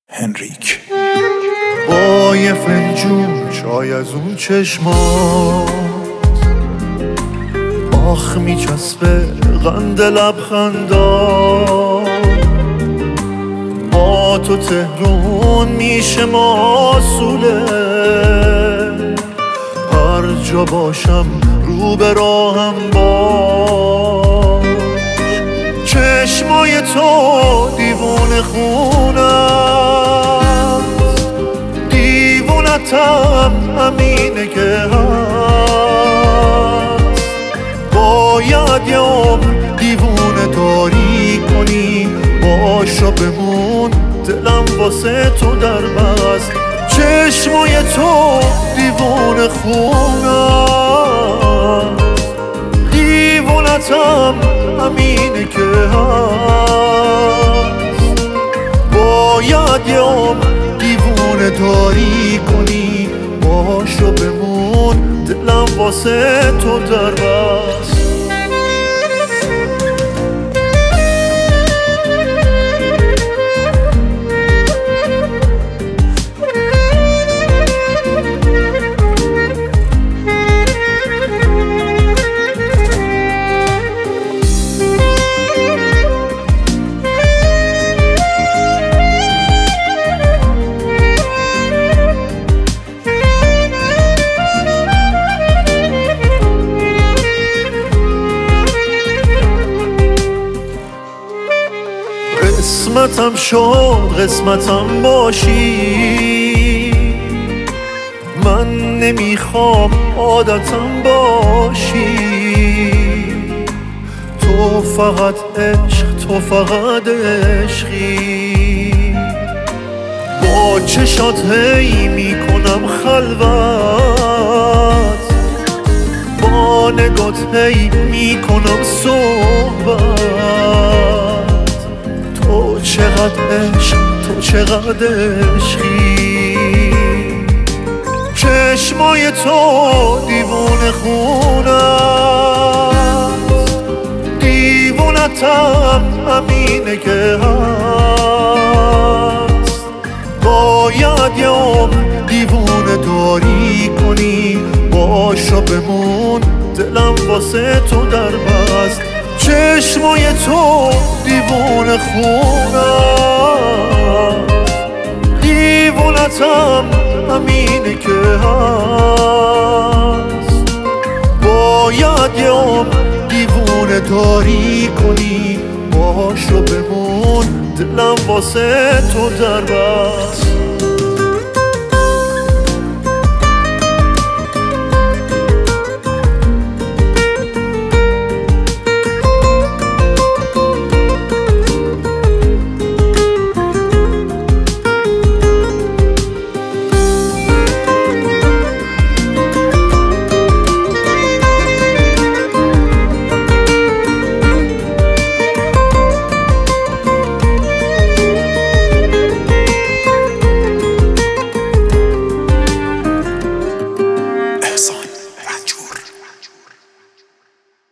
هنریک. با یه فنجون چای از اون چشمات آخ میچسبه قند لبخندات، با تو تهرون میشه معسوله، هر جا باشم رو به راهم باش. چشمای تو دیوونه خونست، دیوونتم همینه که هست. باید یه عمر دیوونه داری کنی، باشا بمون دلم واسه تو در بست. چشمای تو دیوونه خونست، دیوونتم همینه که هست. باید یه عمر دیوونه داری کنی، باشو بمون دلم واسه تو در بست. قسمتم شد قسمتم باشی، من نمیخوام عادتم باشی. تو فقط عشق، تو فقط عشقی. با چشات هی میکنم خلوت، با نگات هی میکنم صحبت. تو چقدر عشق، تو چقدر عشقی. چشمای تو دیوونه خونست، دیوونتم همینه که هست. باید یه عمر دیوونه داری کنی، باشا بمون دلم واسه تو در بست. چشمای تو دیوونه خونست، دیوونتم همینه که هست. باید یه عمر دیوونه داری کنی، باشو بمون دلم واسه تو در بست.